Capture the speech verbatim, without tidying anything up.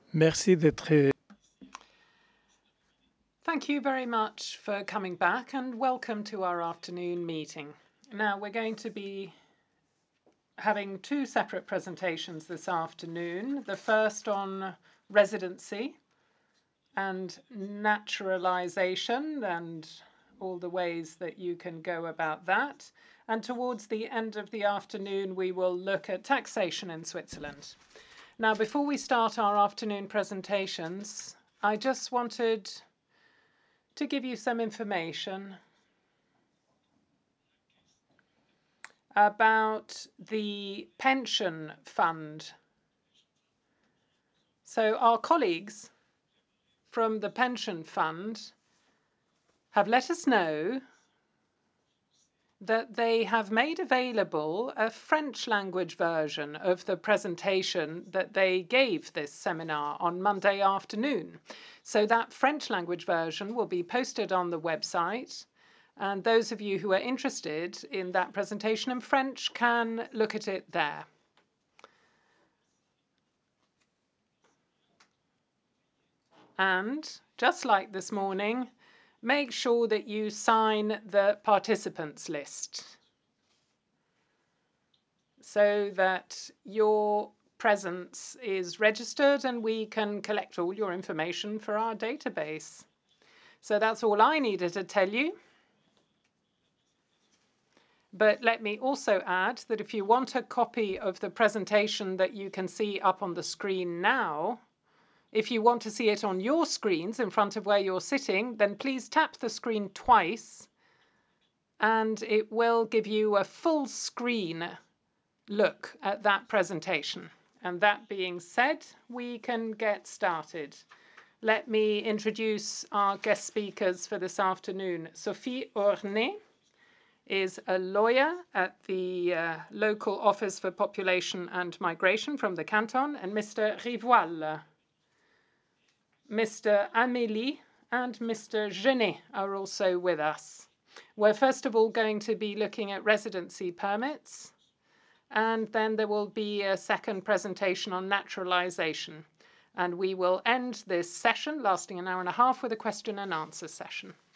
Merci d'être. Thank you very much for coming back and welcome to our afternoon meeting. Now we're going to be having two separate presentations this afternoon. The first on residency and naturalization and all the ways that you can go about that. And towards the end of the afternoon, we will look at taxation in Switzerland. Now, before we start our afternoon presentations, I just wanted to give you some information about the pension fund. So our colleagues from the pension fund have let us know that they have made available a French language version of the presentation that they gave this seminar on Monday afternoon. So that French language version will be posted on the website, and those of you who are interested in that presentation in French can look at it there. And just like this morning, make sure that you sign the participants list so that your presence is registered and we can collect all your information for our database. So that's all I needed to tell you. But let me also add that if you want a copy of the presentation that you can see up on the screen now, if you want to see it on your screens in front of where you're sitting, then please tap the screen twice and it will give you a full screen look at that presentation. And that being said, we can get started. Let me introduce our guest speakers for this afternoon. Sophie Ornay is a lawyer at the uh, local Office for Population and Migration from the canton, and Mister Rivoal. Mister Amélie and Mister Genet are also with us. We're first of all going to be looking at residency permits, and then there will be a second presentation on naturalization. And we will end this session, lasting an hour and a half, with a question and answer session.